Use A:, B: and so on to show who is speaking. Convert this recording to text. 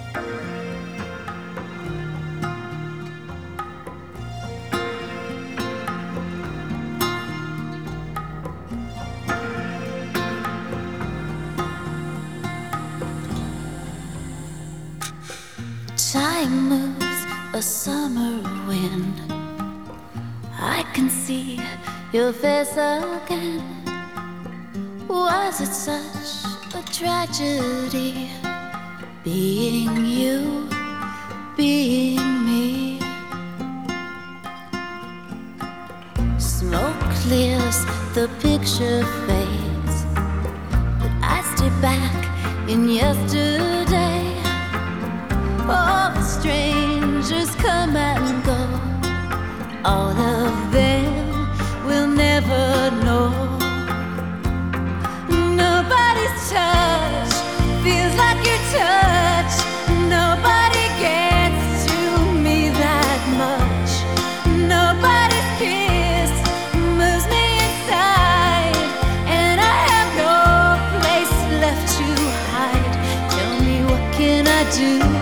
A: Time moves a summer wind. I can see your face again. Was it such a tragedy being you, being me? Smoke clears, the picture fades, but I stay back in yesterday. All the strangers come and go, all of them will never know. Nobody's touch feels like your touch. Nobody gets to me that much. Nobody's kiss moves me inside, and I have no place left to hide. Tell me, what can I do?